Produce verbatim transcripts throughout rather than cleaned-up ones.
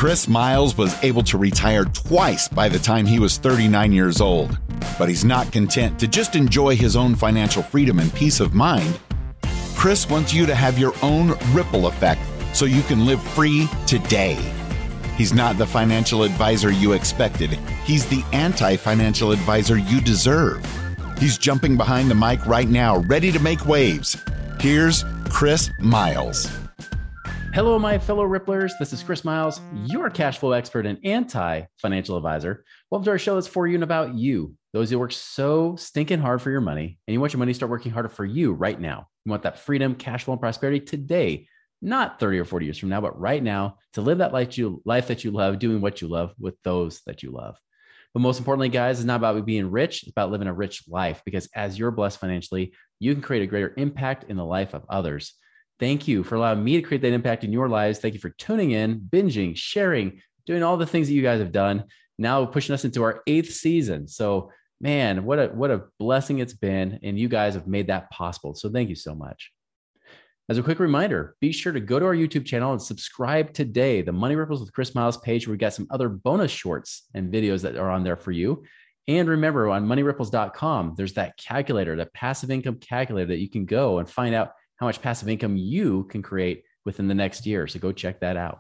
Chris Miles was able to retire twice by the time he was thirty-nine years old, but he's not content to just enjoy his own financial freedom and peace of mind. Chris wants you to have your own ripple effect so you can live free today. He's not the financial advisor you expected. He's the anti-financial advisor you deserve. He's jumping behind the mic right now, ready to make waves. Here's Chris Miles. Hello, my fellow Ripplers. This is Chris Miles, your cash flow expert and anti-financial advisor. Welcome to our show that's for you and about you. Those who work so stinking hard for your money, and you want your money to start working harder for you right now. You want that freedom, cash flow, and prosperity today, not thirty or forty years from now, but right now, to live that life, you, life that you love, doing what you love with those that you love. But most importantly, guys, it's not about being rich. It's about living a rich life, because as you're blessed financially, you can create a greater impact in the life of others. Thank you for allowing me to create that impact in your lives. Thank you for tuning in, binging, sharing, doing all the things that you guys have done. Now pushing us into our eighth season. So man, what a, what a blessing it's been. And you guys have made that possible. So thank you so much. As a quick reminder, be sure to go to our YouTube channel and subscribe today. The Money Ripples with Chris Miles page, where we got some other bonus shorts and videos that are on there for you. And remember, on money ripples dot com, there's that calculator, that passive income calculator that you can go and find out how much passive income you can create within the next year. So go check that out.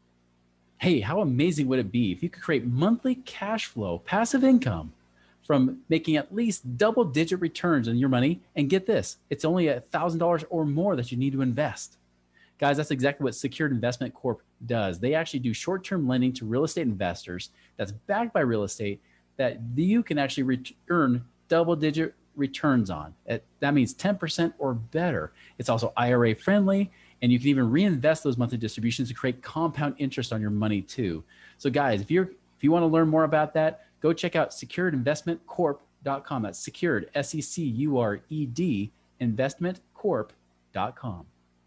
Hey, how amazing would it be if you could create monthly cash flow, passive income from making at least double digit returns on your money? And get this, it's only one thousand dollars or more that you need to invest. Guys, that's exactly what Secured Investment Corp does. They actually do short-term lending to real estate investors that's backed by real estate that you can actually re- earn double digit returns on. That means ten percent or better. It's also I R A friendly, and you can even reinvest those monthly distributions to create compound interest on your money too. So guys, if you're if you want to learn more about that, go check out secured investment corp dot com. That's secured, S E C U R E D, investment corp dot com.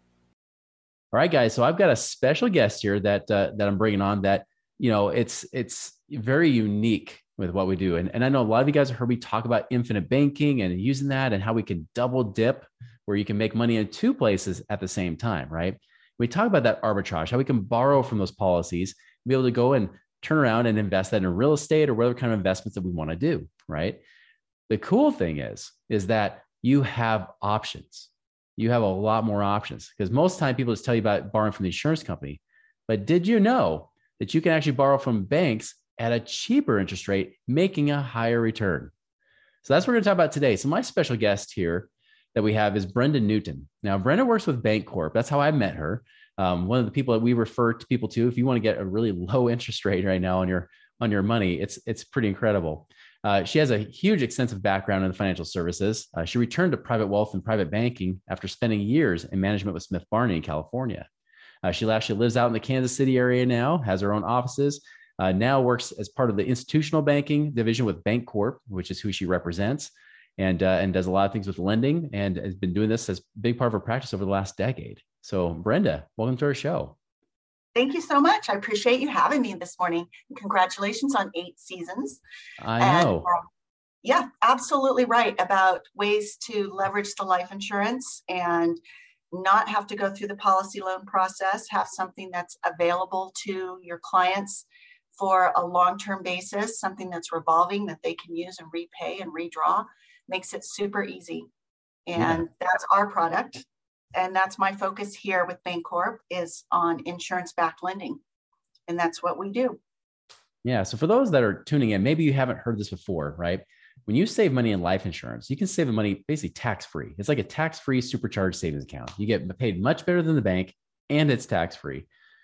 All right, guys. So I've got a special guest here that uh, that I'm bringing on that, you know, it's it's very unique with what we do. And, and I know a lot of you guys have heard me talk about infinite banking and using that and how we can double dip, where you can make money in two places at the same time, right? We talk about that arbitrage, how we can borrow from those policies, be able to go and turn around and invest that in real estate or whatever kind of investments that we want to do, right? The cool thing is, is that you have options. You have a lot more options, because most of the time people just tell you about borrowing from the insurance company. But did you know that you can actually borrow from banks at a cheaper interest rate, making a higher return? So that's what we're going to talk about today. So my special guest here that we have is Brenda Newton. Now, Brenda works with Bancorp. That's how I met her. Um, one of the people that we refer to people to, if you want to get a really low interest rate right now on your on your money, it's it's pretty incredible. Uh, she has a huge, extensive background in the financial services. Uh, she returned to private wealth and private banking after spending years in management with Smith Barney in California. Uh, she actually lives out in the Kansas City area now, has her own offices. Uh, now works as part of the institutional banking division with Bancorp, which is who she represents, and uh, and does a lot of things with lending, and has been doing this as a big part of her practice over the last decade. So Brenda, welcome to our show. Thank you so much. I appreciate you having me this morning. And congratulations on eight seasons. I know. And, uh, yeah, absolutely right about ways to leverage the life insurance and not have to go through the policy loan process, have something that's available to your clients for a long-term basis, something that's revolving that they can use and repay and redraw. Makes it super easy. And yeah. That's our product. And that's my focus here with Bancorp, is on insurance-backed lending. And that's what we do. Yeah. So for those that are tuning in, maybe you haven't heard this before, right? When you save money in life insurance, you can save the money basically tax-free. It's like a tax-free supercharged savings account. You get paid much better than the bank, and it's tax-free.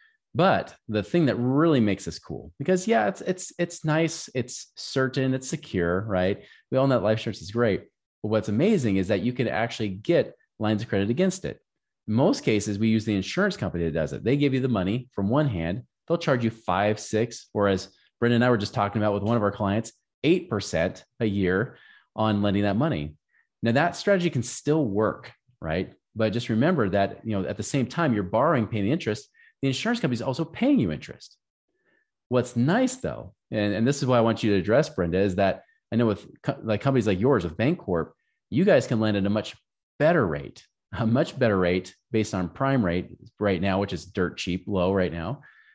But the thing that really makes this cool, because yeah, it's it's it's nice, it's certain, it's secure, right? We all know that life insurance is great. But what's amazing is that you can actually get lines of credit against it. In most cases, we use the insurance company that does it. They give you the money from one hand. They'll charge you five, six, or as Brenda and I were just talking about with one of our clients, eight percent a year on lending that money. Now that strategy can still work, right? But just remember that, you know, at the same time you're borrowing, paying the interest, the insurance company is also paying you interest. What's nice though, and, and this is why I want you to address, Brenda, is that I know with co- like companies like yours, with Bancorp, you guys can lend at a much better rate, a much better rate based on prime rate right now, which is dirt cheap, low right now.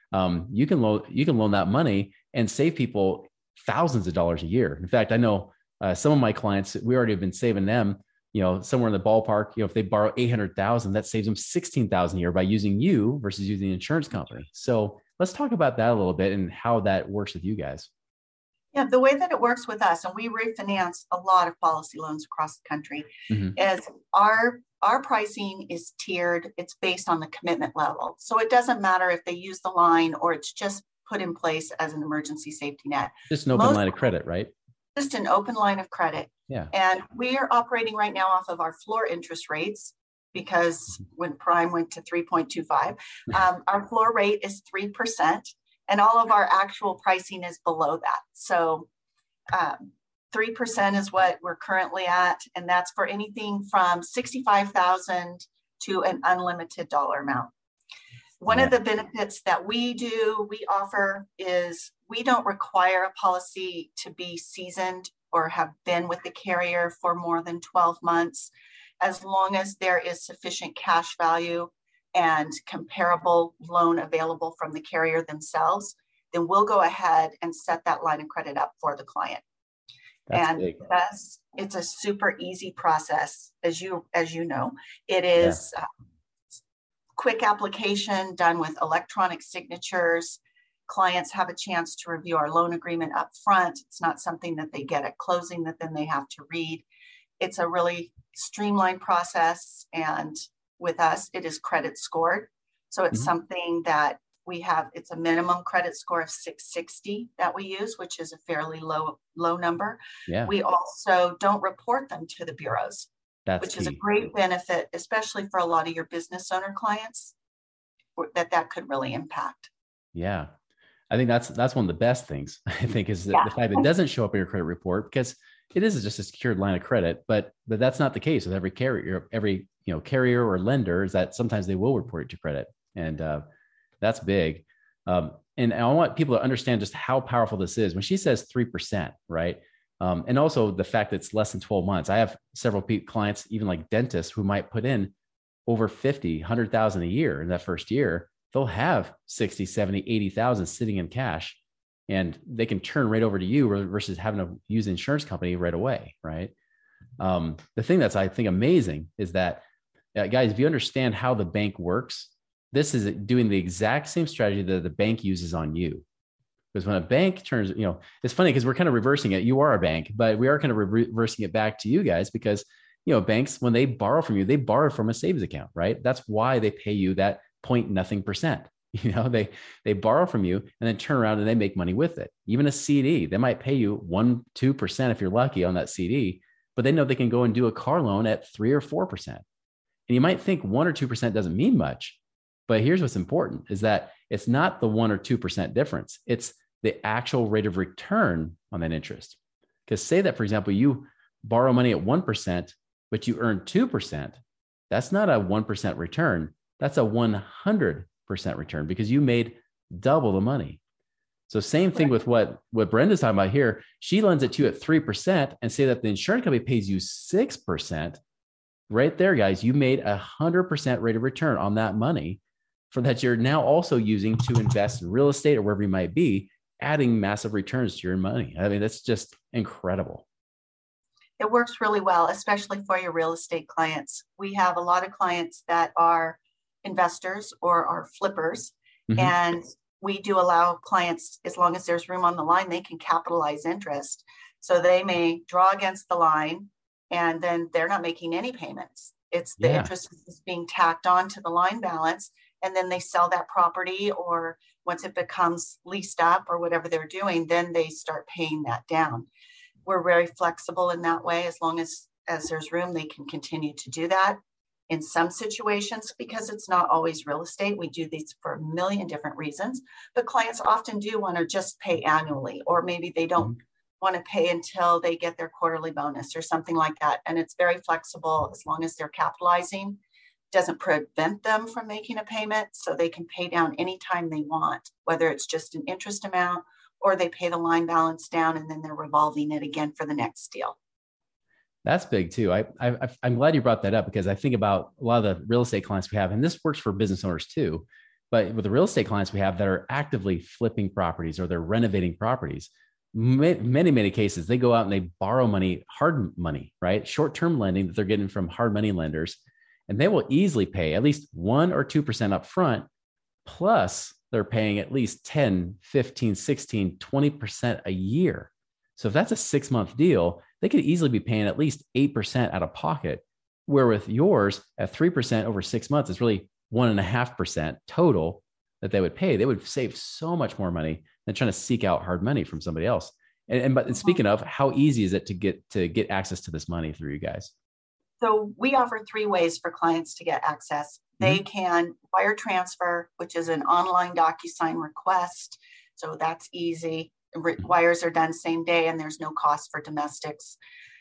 um, you can loan you can loan that money and save people thousands of dollars a year. In fact, I know uh, some of my clients, we already have been saving them, you know, somewhere in the ballpark. You know, if they borrow eight hundred thousand, that saves them sixteen thousand a year by using you versus using the insurance company. So let's talk about that a little bit and how that works with you guys. Yeah, the way that it works with us, and we refinance a lot of policy loans across the country, mm-hmm. is our our pricing is tiered. It's based on the commitment level. So it doesn't matter if they use the line or it's just put in place as an emergency safety net. Just an open Most, line of credit, right? Just an open line of credit. Yeah. And we are operating right now off of our floor interest rates because mm-hmm. when prime went to three point two five, um, our floor rate is three percent. And all of our actual pricing is below that. So um, three percent is what we're currently at. And that's for anything from sixty-five thousand dollars to an unlimited dollar amount. One yeah. of the benefits that we do, we offer is we don't require a policy to be seasoned or have been with the carrier for more than twelve months, as long as there is sufficient cash value and comparable loan available from the carrier themselves, then we'll go ahead and set that line of credit up for the client. That's and big. that's it's a super easy process, as you as you know. It is yeah. uh, quick application done with electronic signatures. Clients have a chance to review our loan agreement up front. It's not something that they get at closing that then they have to read. It's a really streamlined process, and with us, it is credit scored. So it's mm-hmm. something that we have, it's a minimum credit score of six sixty that we use, which is a fairly low, low number. Yeah. We also don't report them to the bureaus, That's which key. is a great benefit, especially for a lot of your business owner clients, that that could really impact. Yeah. I think that's, that's one of the best things, I think, is yeah. the fact that it doesn't show up in your credit report, because it is just a secured line of credit, but, but that's not the case with every carrier, every, you know, carrier or lender, is that sometimes they will report it to credit. And uh, that's big. Um, and I want people to understand just how powerful this is. When she says three percent, right? Um, and also the fact that it's less than twelve months. I have several pe- clients, even like dentists, who might put in over fifty, one hundred thousand a year in that first year. They'll have sixty, seventy, eighty thousand sitting in cash, and they can turn right over to you versus having to use the insurance company right away, right? Um, the thing that's, I think, amazing is that, uh, guys, if you understand how the bank works, this is doing the exact same strategy that the bank uses on you. Because when a bank turns, you know, it's funny because we're kind of reversing it. You are a bank, but we are kind of re- reversing it back to you guys because, you know, banks, when they borrow from you, they borrow from a savings account, right? That's why they pay you that point nothing percent. You know, they, they borrow from you and then turn around and they make money with it. Even a C D, they might pay you one, two percent if you're lucky on that C D, but they know they can go and do a car loan at three or four percent. And you might think one or two percent doesn't mean much, but here's what's important is that it's not the one or two percent difference. It's the actual rate of return on that interest. Because say that, for example, you borrow money at one percent, but you earn two percent. That's not a one percent return. That's a one hundred percent return because you made double the money. So same thing with what, what Brenda's talking about here. She lends it to you at three percent and say that the insurance company pays you six percent. Right there, guys, you made a one hundred percent rate of return on that money for that you're now also using to invest in real estate or wherever you might be, adding massive returns to your money. I mean, that's just incredible. It works really well, especially for your real estate clients. We have a lot of clients that are investors or are flippers, mm-hmm. and we do allow clients, as long as there's room on the line, they can capitalize interest. So they may draw against the line and then they're not making any payments. It's the yeah. interest is being tacked on to the line balance, and then they sell that property, or once it becomes leased up or whatever they're doing, then they start paying that down. We're very flexible in that way. As long as, as there's room, they can continue to do that. In some situations, because it's not always real estate, we do these for a million different reasons, but clients often do want to just pay annually, or maybe they don't mm-hmm. want to pay until they get their quarterly bonus or something like that. And it's very flexible as long as they're capitalizing. Doesn't prevent them from making a payment, so they can pay down anytime they want, whether it's just an interest amount or they pay the line balance down and then they're revolving it again for the next deal. That's big too. I, I, I'm glad you brought that up because I think about a lot of the real estate clients we have, and this works for business owners too. But with the real estate clients we have that are actively flipping properties or they're renovating properties, many, many, many cases, they go out and they borrow money, hard money, right? Short-term lending that they're getting from hard money lenders, and they will easily pay at least one or two percent up front. Plus they're paying at least ten, fifteen, sixteen, twenty percent a year. So if that's a six month deal, they could easily be paying at least eight percent out of pocket, where with yours at three percent over six months, it's really one and a half percent total that they would pay. They would save so much more money than trying to seek out hard money from somebody else. And, and but and speaking of, how easy is it to get to get access to this money through you guys? So we offer three ways for clients to get access. They mm-hmm. can wire transfer, which is an online DocuSign request. So that's easy. Wires are done same day and there's no cost for domestics.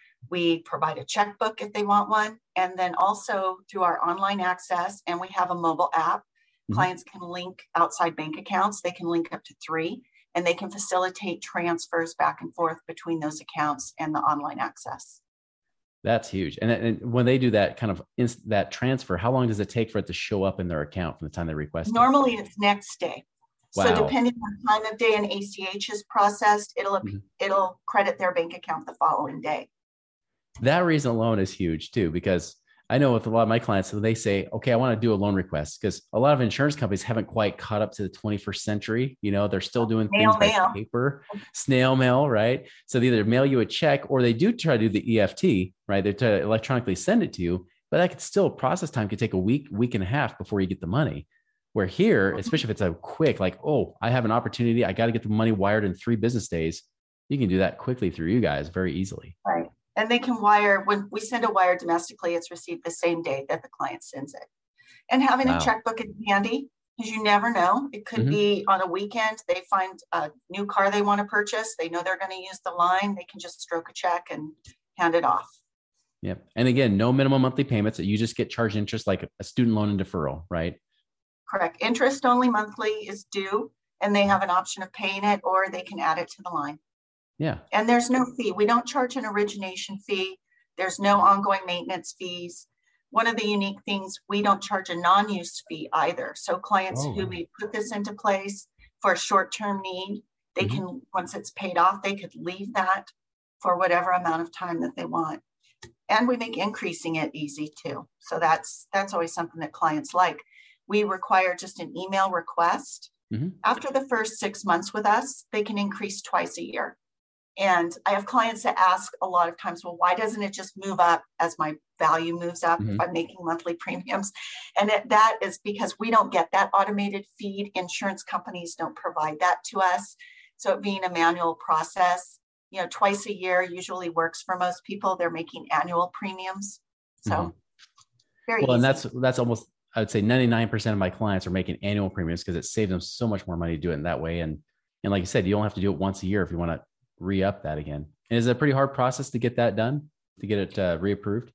We provide a checkbook if they want one. And then also through our online access, and we have a mobile app, mm-hmm. clients can link outside bank accounts. They can link up to three, and they can facilitate transfers back and forth between those accounts and the online access. That's huge. And, and when they do that kind of inst- that transfer, how long does it take for it to show up in their account from the time they request it? Normally it's next day. Wow. So depending on time of day and A C H is processed, it'll mm-hmm. it'll credit their bank account the following day. That reason alone is huge too, because I know with a lot of my clients, so they say, okay, I want to do a loan request, because a lot of insurance companies haven't quite caught up to the twenty-first century. You know, they're still doing snail things mail. by paper, snail mail, right? So they either mail you a check or they do try to do the E F T, right? They try to electronically send it to you, but that could still, process time could take a week, week and a half before you get the money. Where here, especially if it's a quick, like, oh, I have an opportunity, I got to get the money wired in three business days. You can do that quickly through you guys very easily. Right. And they can wire, when we send a wire domestically, it's received the same day that the client sends it. And having wow. a checkbook is handy, because you never know. It could mm-hmm. be on a weekend, they find a new car they want to purchase. They know they're going to use the line. They can just stroke a check and hand it off. Yep. And again, no minimum monthly payments. You just get charged interest like a student loan and deferral, right? Correct. Interest only monthly is due, and they have an option of paying it, or they can add it to the line. Yeah. And there's no fee. We don't charge an origination fee. There's no ongoing maintenance fees. One of the unique things, we don't charge a non-use fee either. So clients oh. who may put this into place for a short-term need, they mm-hmm. can, once it's paid off, they could leave that for whatever amount of time that they want. And we make increasing it easy too. So that's that's always something that clients like. We require just an email request. Mm-hmm. After the first six months with us, they can increase twice a year. And I have clients that ask a lot of times, well, why doesn't it just move up as my value moves up mm-hmm. by making monthly premiums? And it, that is because we don't get that automated feed. Insurance companies don't provide that to us. So it being a manual process, you know, twice a year usually works for most people. They're making annual premiums. So mm-hmm. very well, easy. And that's, that's almost, I would say ninety-nine percent of my clients are making annual premiums because it saves them so much more money to do it in that way. And, and like you said, you don't have to do it once a year if you want to re-up that again. And is it a pretty hard process to get that done, to get it uh, reapproved?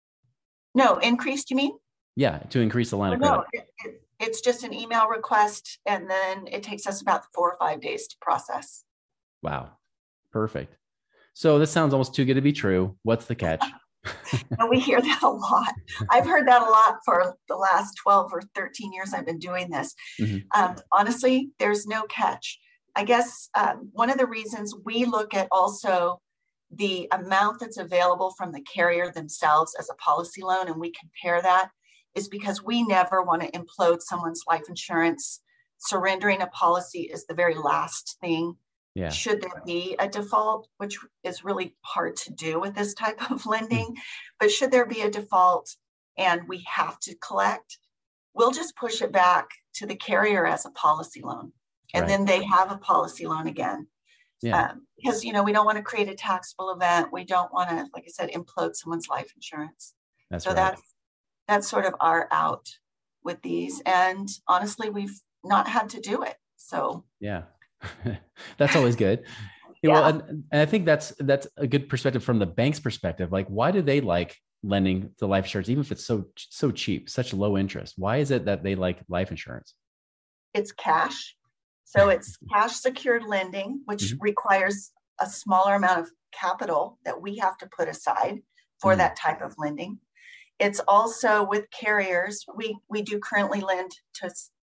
No, increased, you mean? Yeah, to increase the line oh, of credit. No, it, it, it's just an email request, and then it takes us about four or five days to process. Wow, perfect. So this sounds almost too good to be true. What's the catch? And we hear that a lot. I've heard that a lot for the last twelve or thirteen years I've been doing this. Mm-hmm. Um, honestly, there's no catch. I guess um, one of the reasons we look at also the amount that's available from the carrier themselves as a policy loan, and we compare that, is because we never want to implode someone's life insurance. Surrendering a policy is the very last thing. Yeah. Should there be a default, which is really hard to do with this type of lending, mm-hmm. but should there be a default and we have to collect, we'll just push it back to the carrier as a policy loan. And right. then they have a policy loan again. Yeah. Um, because, you know, we don't want to create a taxable event. We don't want to, like I said, implode someone's life insurance. That's so right. that's, that's sort of our out with these. And honestly, we've not had to do it. So yeah. That's always good. Yeah. Well, and, and I think that's that's a good perspective from the bank's perspective. Like, why do they like lending to life insurance, even if it's so so cheap, such low interest? Why is it that they like life insurance? It's cash. So it's cash secured lending, which mm-hmm. requires a smaller amount of capital that we have to put aside for mm-hmm. that type of lending. It's also with carriers. We we do currently lend to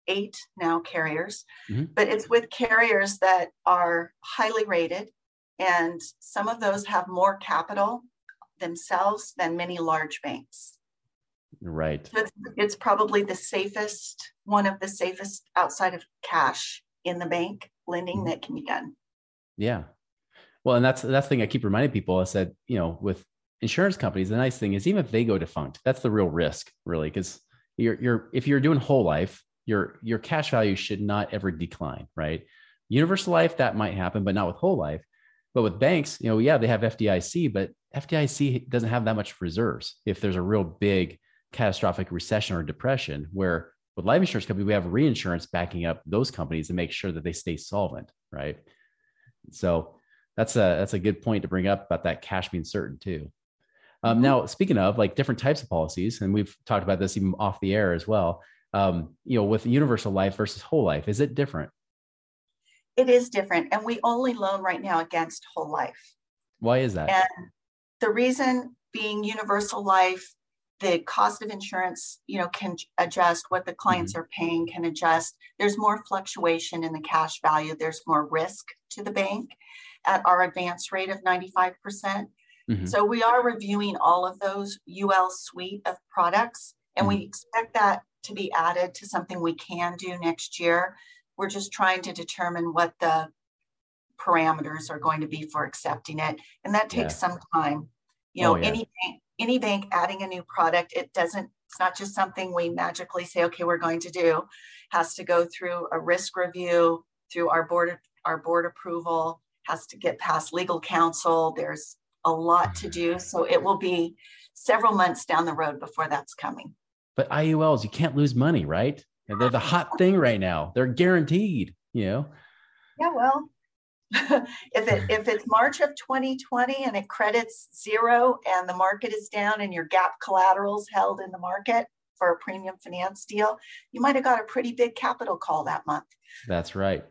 eight now carriers, Mm-hmm. but it's with carriers that are highly rated. And some of those have more capital themselves than many large banks. Right. So it's, it's probably the safest, one of the safest outside of cash in the bank lending Mm-hmm. that can be done. Yeah. Well, and that's that's the thing I keep reminding people. I said, you know, with insurance companies, the nice thing is even if they go defunct, that's the real risk, really, because you're you're if you're doing whole life, your your cash value should not ever decline, right? Universal life, that might happen, but not with whole life. But with banks, you know, yeah, they have F D I C, but F D I C doesn't have that much reserves if there's a real big catastrophic recession or depression. Where with life insurance companies, we have reinsurance backing up those companies to make sure that they stay solvent, right? So that's a that's a good point to bring up about that cash being certain too. Um, Mm-hmm. Now, speaking of like different types of policies, and we've talked about this even off the air as well. Um, you know, with universal life versus whole life, is it different? It is different. And we only loan right now against whole life. Why is that? And the reason being universal life, the cost of insurance, you know, can adjust. What the clients Mm-hmm. are paying can adjust. There's more fluctuation in the cash value. There's more risk to the bank at our advance rate of ninety-five percent. Mm-hmm. So we are reviewing all of those U L suite of products, and Mhm. we expect that to be added to something we can do next year. We're just trying to determine what the parameters are going to be for accepting it. And that takes Yeah. some time. You Oh, know, yeah. any bank, any bank adding a new product, it doesn't, it's not just something we magically say, okay, we're going to do. Has to go through a risk review, through our board, our board approval, has to get past legal counsel. There's a lot to do. So it will be several months down the road before that's coming. But I U Ls, you can't lose money, right? And they're the hot thing right now. They're guaranteed, you know? Yeah, well, if it if it's March of twenty twenty and it credits zero and the market is down and your gap collateral's held in the market for a premium finance deal, you might have got a pretty big capital call that month. That's right.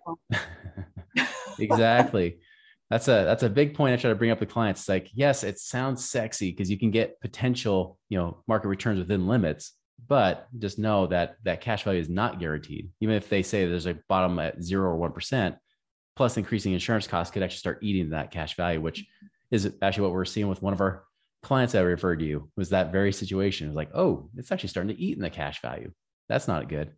Exactly. That's a that's a big point I try to bring up with clients. It's like, yes, it sounds sexy because you can get potential, you know, market returns within limits, but just know that that cash value is not guaranteed. Even if they say there's a bottom at zero or one percent, plus increasing insurance costs could actually start eating that cash value, which is actually what we're seeing with one of our clients I referred to you, was that very situation. It was like, oh, it's actually starting to eat in the cash value. That's not good.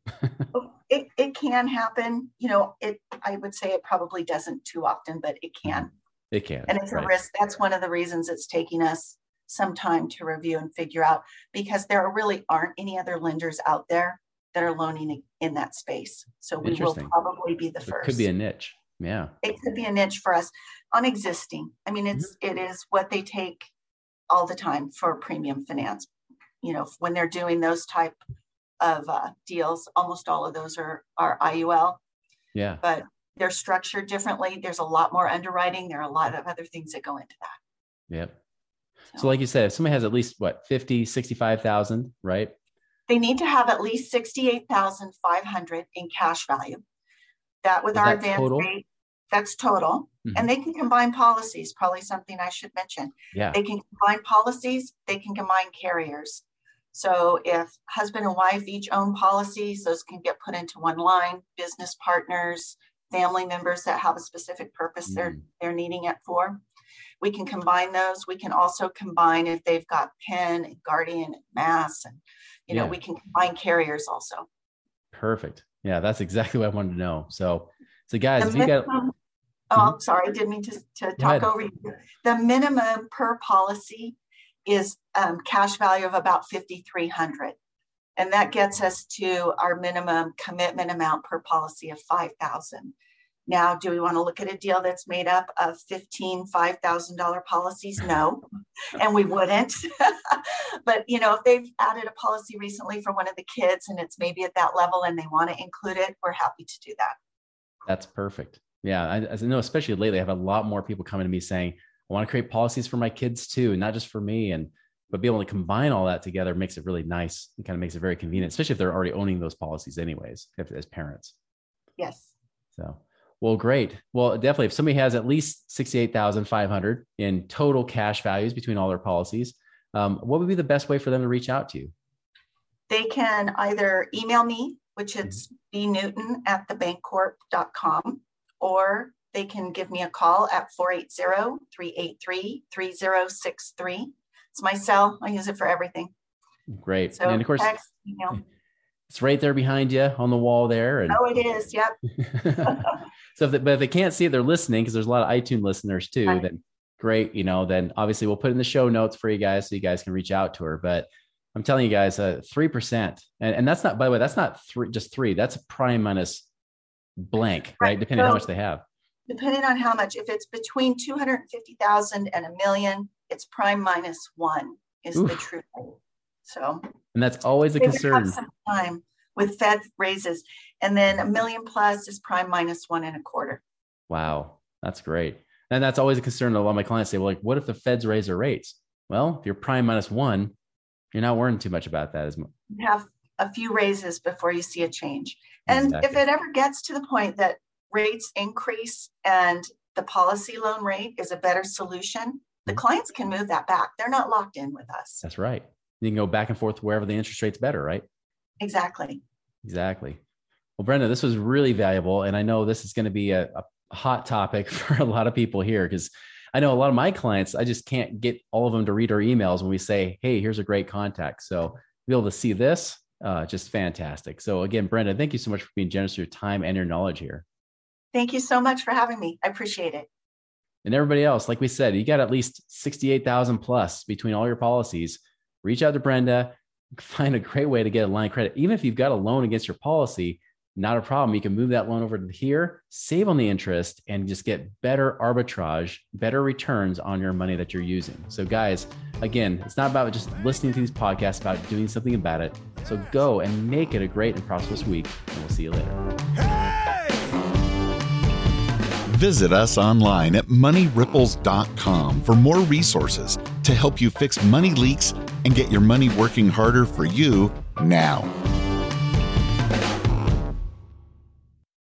It, it can happen, you know, it, I would say it probably doesn't too often, but it can. It can. And it's right. a risk. That's one of the reasons it's taking us some time to review and figure out, because there really aren't any other lenders out there that are loaning in that space. So we will probably be the So first. It could be a niche. Yeah. It could be a niche for us on existing. I mean, it's, mm-hmm. it is what they take all the time for premium finance. You know, when they're doing those type of uh, deals, almost all of those are, are I U L. Yeah. But they're structured differently. There's a lot more underwriting. There are a lot of other things that go into that. Yep. So, so like you said, if somebody has at least what, fifty, sixty-five thousand, right? They need to have at least sixty-eight thousand five hundred in cash value. That with Is our that advance total? rate, that's total. Mm-hmm. And they can combine policies, probably something I should mention. Yeah. They can combine policies, they can combine carriers. So if husband and wife each own policies, those can get put into one line. Business partners, family members that have a specific purpose mm. they're they're needing it for. We can combine those. We can also combine if they've got Penn and Guardian and Mass, and you know, yeah. we can combine carriers also. Perfect. Yeah, that's exactly what I wanted to know. So, so guys, the if you got, minimum, oh, mm-hmm. sorry, I didn't mean to, to talk over you. The minimum per policy is um, cash value of about fifty-three hundred dollars. And that gets us to our minimum commitment amount per policy of five thousand dollars. Now, do we want to look at a deal that's made up of fifteen five thousand dollars policies? No, and we wouldn't. But, you know, if they've added a policy recently for one of the kids and it's maybe at that level and they want to include it, we're happy to do that. That's perfect. Yeah, I, I know, especially lately, I have a lot more people coming to me saying, I want to create policies for my kids too, not just for me. And but be able to combine all that together makes it really nice. It kind of makes it very convenient, especially if they're already owning those policies anyways, if, as parents. Yes. So, well, great. Well, definitely, if somebody has at least sixty-eight thousand five hundred in total cash values between all their policies, um, what would be the best way for them to reach out to you? They can either email me which is b newton at the bank corp dot com, or they can give me a call at four eight zero, three eight three, three zero six three. It's my cell. I use it for everything. Great. So and of course, text, email. It's right there behind you on the wall there. And oh, it is. Yep. So, if they, but if they can't see it, they're listening, because there's a lot of iTunes listeners too. Right. Then great. You know, then obviously we'll put it in the show notes for you guys so you guys can reach out to her. But I'm telling you guys, uh, three percent. And, and that's not, by the way, that's not three, just three. That's prime minus blank, right? right? Depending so, on how much they have. Depending on how much, if it's between two hundred fifty thousand and a million, it's prime minus one is Oof. the true rate. So, and that's always a they concern. Have some time with Fed raises, and then a million plus is prime minus one and a quarter. Wow, that's great. And that's always a concern. A lot of my clients say, well, like, what if the Feds raise their rates? Well, if you're prime minus one, you're not worrying too much about that as much. You have a few raises before you see a change. And exactly. if it ever gets to the point that rates increase and the policy loan rate is a better solution, the clients can move that back. They're not locked in with us. That's right. You can go back and forth wherever the interest rate's better, right? Exactly. Exactly. Well, Brenda, this was really valuable. And I know this is going to be a, a hot topic for a lot of people here, because I know a lot of my clients, I just can't get all of them to read our emails when we say, hey, here's a great contact. So to be able to see this, uh, just fantastic. So again, Brenda, thank you so much for being generous with your time and your knowledge here. Thank you so much for having me. I appreciate it. And everybody else, like we said, you got at least sixty-eight thousand plus between all your policies. Reach out to Brenda, find a great way to get a line of credit. Even if you've got a loan against your policy, not a problem. You can move that loan over to here, save on the interest, and just get better arbitrage, better returns on your money that you're using. So guys, again, it's not about just listening to these podcasts, it's about doing something about it. So go and make it a great and prosperous week, and we'll see you later. Hey! Visit us online at money ripples dot com for more resources to help you fix money leaks and get your money working harder for you now.